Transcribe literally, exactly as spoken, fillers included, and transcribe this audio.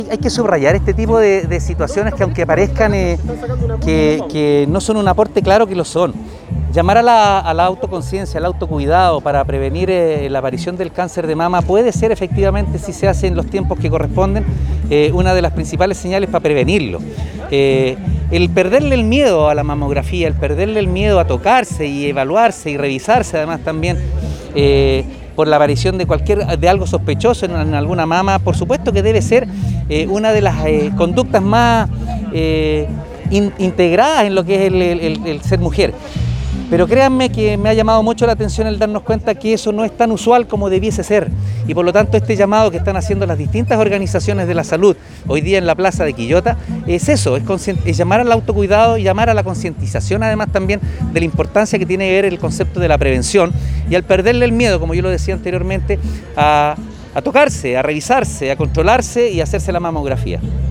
Hay que subrayar este tipo de, de situaciones que aunque parezcan eh, que, que no son un aporte, claro que lo son. Llamar a la, a la autoconciencia, al autocuidado para prevenir eh, la aparición del cáncer de mama puede ser efectivamente, si se hace en los tiempos que corresponden, eh, una de las principales señales para prevenirlo. Eh, el perderle el miedo a la mamografía, el perderle el miedo a tocarse y evaluarse y revisarse además también, eh, por la aparición de cualquier de algo sospechoso en, en alguna mama, por supuesto que debe ser eh, una de las eh, conductas más eh, in, integradas en lo que es el, el, el ser mujer. Pero créanme que me ha llamado mucho la atención el darnos cuenta que eso no es tan usual como debiese ser. Y por lo tanto este llamado que están haciendo las distintas organizaciones de la salud hoy día en la plaza de Quillota es eso, es, es llamar al autocuidado y llamar a la concientización además también de la importancia que tiene que ver el concepto de la prevención y al perderle el miedo, como yo lo decía anteriormente, a, a tocarse, a revisarse, a controlarse y a hacerse la mamografía.